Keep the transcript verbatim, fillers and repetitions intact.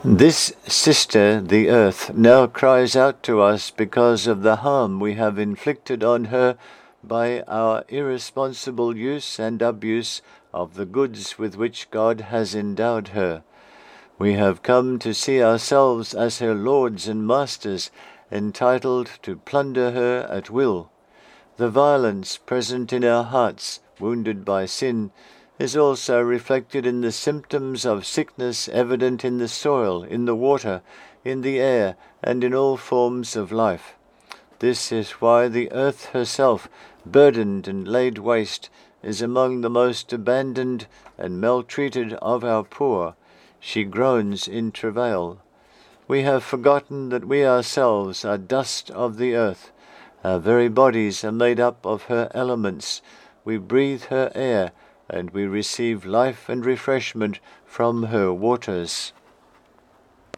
This sister, the earth, now cries out to us because of the harm we have inflicted on her by our irresponsible use and abuse of the goods with which God has endowed her. We have come to see ourselves as her lords and masters, entitled to plunder her at will. The violence present in our hearts, wounded by sin, is also reflected in the symptoms of sickness evident in the soil, in the water, in the air, and in all forms of life. This is why the earth herself, burdened and laid waste, is among the most abandoned and maltreated of our poor. She groans in travail. We have forgotten that we ourselves are dust of the earth. Our very bodies are made up of her elements. We breathe her air, and we receive life and refreshment from her waters.